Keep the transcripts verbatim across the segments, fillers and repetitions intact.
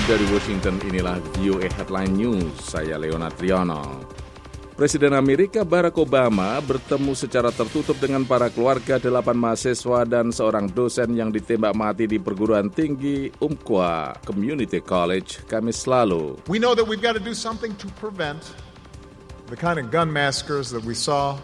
Dari Washington, inilah V O A Headline News. Saya Leonard Triono. Presiden Amerika Barack Obama bertemu secara tertutup dengan para keluarga delapan mahasiswa dan seorang dosen yang ditembak mati di perguruan tinggi Umpqua Community College Kamis lalu. We know that we've got to do something to prevent the kind of gun massacres that we saw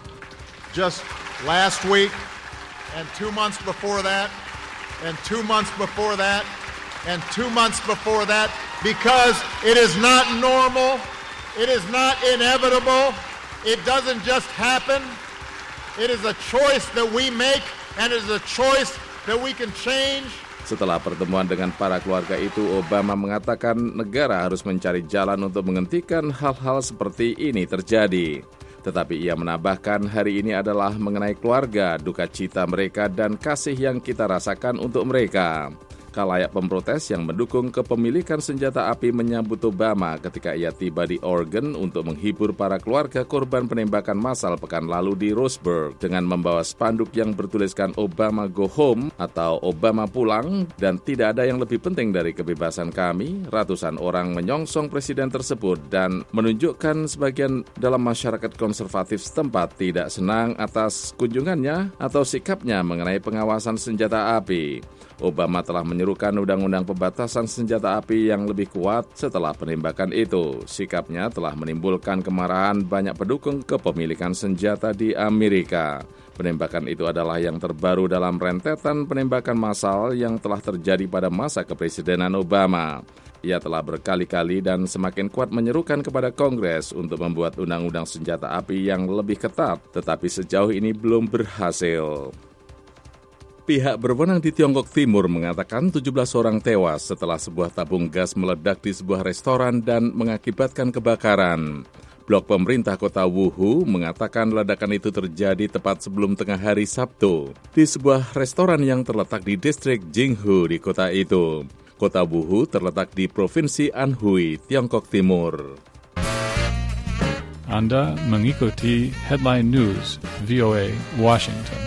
just last week and two months before that and two months before that and two months before that because it is not normal. It is not inevitable. It doesn't just happen. It is a choice that we make and it is a choice that we can change. Setelah pertemuan dengan para keluarga itu, Obama mengatakan negara harus mencari jalan untuk menghentikan hal-hal seperti ini terjadi. Tetapi ia menambahkan hari ini adalah mengenai keluarga, duka cita mereka dan kasih yang kita rasakan untuk mereka. Khalayak pemprotes yang mendukung kepemilikan senjata api menyambut Obama ketika ia tiba di Oregon untuk menghibur para keluarga korban penembakan massal pekan lalu di Roseburg dengan membawa spanduk yang bertuliskan Obama Go Home atau Obama pulang dan tidak ada yang lebih penting dari kebebasan kami. Ratusan orang menyongsong presiden tersebut dan menunjukkan sebagian dalam masyarakat konservatif setempat tidak senang atas kunjungannya atau sikapnya mengenai pengawasan senjata api. Obama telah menyerukan undang-undang pembatasan senjata api yang lebih kuat setelah penembakan itu. Sikapnya telah menimbulkan kemarahan banyak pendukung kepemilikan senjata di Amerika. Penembakan itu adalah yang terbaru dalam rentetan penembakan massal yang telah terjadi pada masa kepresidenan Obama. Ia telah berkali-kali dan semakin kuat menyerukan kepada Kongres untuk membuat undang-undang senjata api yang lebih ketat, tetapi sejauh ini belum berhasil. Pihak berwenang di Tiongkok Timur mengatakan tujuh belas orang tewas setelah sebuah tabung gas meledak di sebuah restoran dan mengakibatkan kebakaran. Blok pemerintah kota Wuhu mengatakan ledakan itu terjadi tepat sebelum tengah hari Sabtu di sebuah restoran yang terletak di distrik Jinghu di kota itu. Kota Wuhu terletak di Provinsi Anhui, Tiongkok Timur. Anda mengikuti Headline News V O A Washington.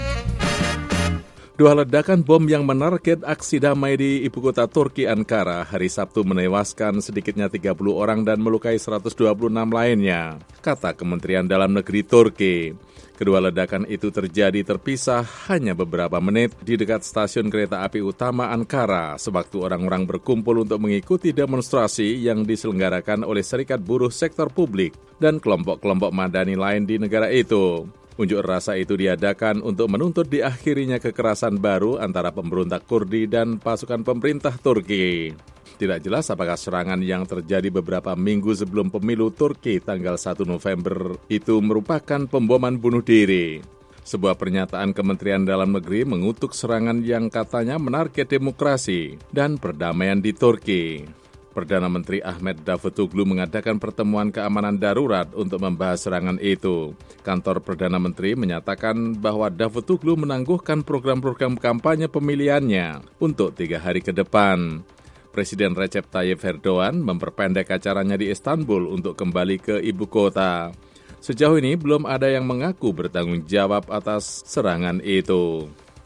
Dua ledakan bom yang menarget aksi damai di ibu kota Turki Ankara hari Sabtu menewaskan sedikitnya tiga puluh orang dan melukai seratus dua puluh enam lainnya, kata Kementerian Dalam Negeri Turki. Kedua ledakan itu terjadi terpisah hanya beberapa menit di dekat stasiun kereta api utama Ankara sewaktu orang-orang berkumpul untuk mengikuti demonstrasi yang diselenggarakan oleh Serikat Buruh Sektor Publik dan kelompok-kelompok madani lain di negara itu. Unjuk rasa itu diadakan untuk menuntut diakhirinya kekerasan baru antara pemberontak Kurdi dan pasukan pemerintah Turki. Tidak jelas apakah serangan yang terjadi beberapa minggu sebelum pemilu Turki tanggal satu November itu merupakan pemboman bunuh diri. Sebuah pernyataan Kementerian Dalam Negeri mengutuk serangan yang katanya menarget demokrasi dan perdamaian di Turki. Perdana Menteri Ahmed Davutoglu mengadakan pertemuan keamanan darurat untuk membahas serangan itu. Kantor Perdana Menteri menyatakan bahwa Davutoglu menangguhkan program-program kampanye pemilihannya untuk tiga hari ke depan. Presiden Recep Tayyip Erdogan memperpendek acaranya di Istanbul untuk kembali ke ibu kota. Sejauh ini belum ada yang mengaku bertanggung jawab atas serangan itu.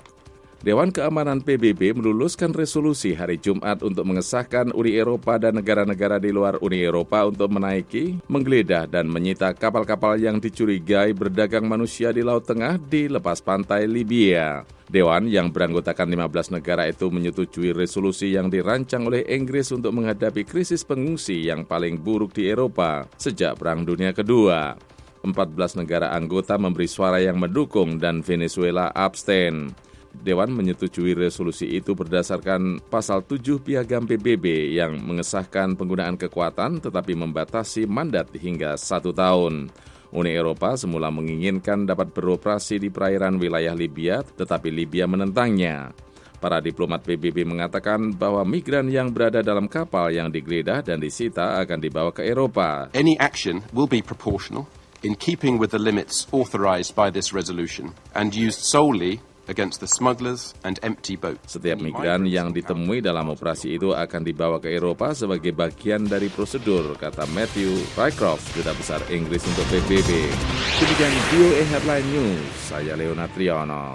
Dewan Keamanan P B B meluluskan resolusi hari Jumat untuk mengesahkan Uni Eropa dan negara-negara di luar Uni Eropa untuk menaiki, menggeledah, dan menyita kapal-kapal yang dicurigai berdagang manusia di Laut Tengah di lepas pantai Libya. Dewan yang beranggotakan lima belas negara itu menyetujui resolusi yang dirancang oleh Inggris untuk menghadapi krisis pengungsi yang paling buruk di Eropa sejak Perang Dunia Kedua. empat belas negara anggota memberi suara yang mendukung dan Venezuela abstain. Dewan menyetujui resolusi itu berdasarkan pasal tujuh Piagam P B B yang mengesahkan penggunaan kekuatan tetapi membatasi mandat hingga satu tahun. Uni Eropa semula menginginkan dapat beroperasi di perairan wilayah Libya, tetapi Libya menentangnya. Para diplomat P B B mengatakan bahwa migran yang berada dalam kapal yang digeledah dan disita akan dibawa ke Eropa. Any action will be proportional in keeping with the limits authorized by this resolution and used solely against the smugglers and empty boats. Setiap migran yang ditemui dalam operasi itu akan dibawa ke Eropa sebagai bagian dari prosedur, kata Matthew Rycroft, Duta Besar Inggris untuk P B B. Demikian V O A Headline News, saya Leonard Triono.